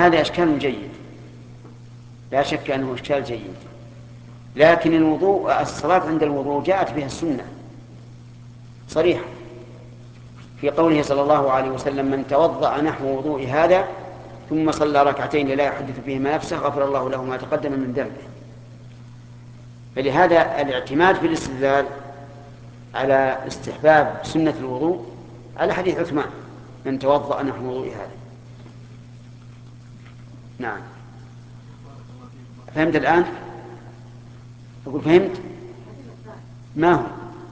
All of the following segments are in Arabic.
هذا إشكال جيد، لا شك أنه إشكال جيد، لكن الصلاة عند الوضوء جاءت بها السنة صريحة في قوله صلى الله عليه وسلم: من توضأ نحو وضوء هذا ثم صلى ركعتين لا يحدث فيهما نفسه غفر الله له ما تقدم من ذنبه. فلهذا الاعتماد في الاستدلال على استحباب سنة الوضوء على حديث عثمان: من توضأ نحو وضوء هذا. نعم. فهمت الآن؟ أقول فهمت؟ ما هو؟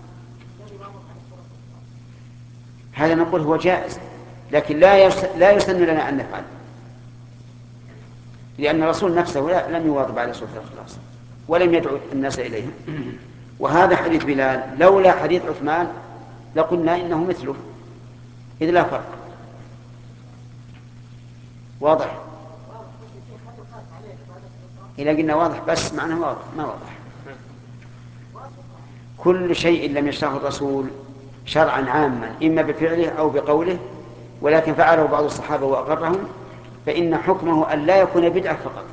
هذا نقول هو جائز، لكن لا يسن لنا أن نفعل، لأن الرسول نفسه لم يواظب على سورة الإخلاص ولم يدعو الناس إليه. وهذا حديث بلال لولا حديث عثمان لقلنا إنه مثله، إذ لا فرق. واضح؟ إذا قلنا واضح بس معناه واضح ما واضح. كل شيء لم يشرعه الرسول شرعا عاما إما بفعله أو بقوله ولكن فعله بعض الصحابة وأقرهم، فإن حكمه أن لا يكون بدعة فقط.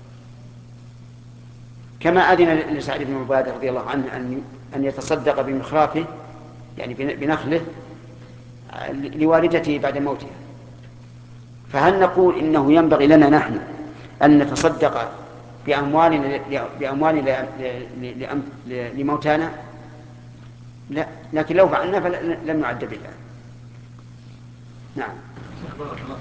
كما أذن لسعد بن عبادة رضي الله عنه أن يتصدق بمخرافه يعني بنخله لوالدته بعد موتها. فهل نقول إنه ينبغي لنا نحن أن نتصدق بأموالنا لموتانا؟ لا، لكن لو فعلنا فلم نعد بدعة. نعم.